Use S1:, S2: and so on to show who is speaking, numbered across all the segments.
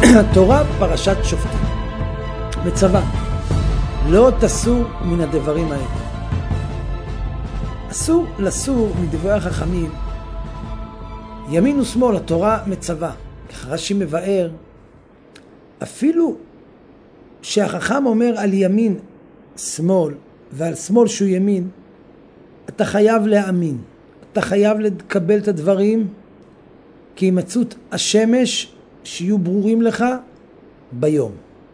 S1: תורה פרשת שופטים. מצווה, לא תסור מן הדברים האלה. אסור לסור מדברי החכמים. ימין ושמאל, התורה מצווה. ככה רש"י מבאר, אפילו שהחכם אומר על ימין שמאל ועל שמאל שהוא ימין, אתה חייב להאמין. אתה חייב לקבל את הדברים כהימצאות השמש שיהיו ברורים לך ביום.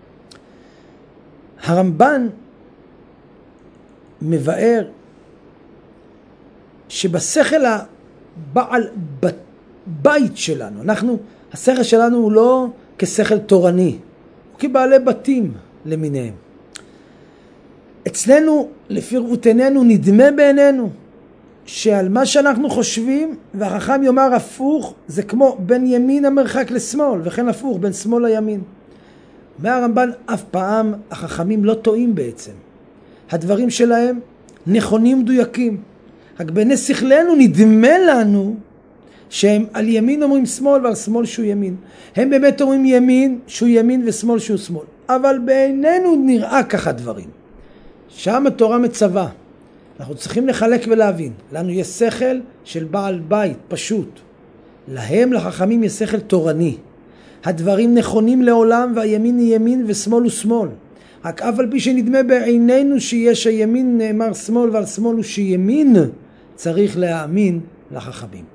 S1: הרמב"ן מבאר שבשכל הבעל בית שלנו, השכל שלנו הוא לא כשכל תורני, הוא כבעלי בתים למיניהם. אצלנו, לפי ראות עינינו, נדמה בעינינו שעל מה שאנחנו חושבים, והחכם יאמר הפוך, זה כמו בין ימין המרחק לשמאל, וכן הפוך, בין שמאל לימין. מהרמב"ן אף פעם החכמים לא טועים בעצם. הדברים שלהם נכונים מדויקים. רק בעיני שכלנו נדמה לנו שהם על ימין אומרים שמאל ועל שמאל שהוא ימין. הם באמת אומרים ימין שהוא ימין ושמאל שהוא שמאל. אבל בעינינו נראה ככה דברים. שם התורה מצווה. אנחנו צריכים לחלק ולהבין. לנו יש שכל של בעל בית פשוט. להם, לחכמים, יש שכל תורני. הדברים נכונים לעולם, והימין היא ימין ושמאל הוא שמאל. רק אף על פי שנדמה בעינינו שיש הימין נאמר שמאל ועל שמאל הוא שימין, צריך להאמין לחכמים.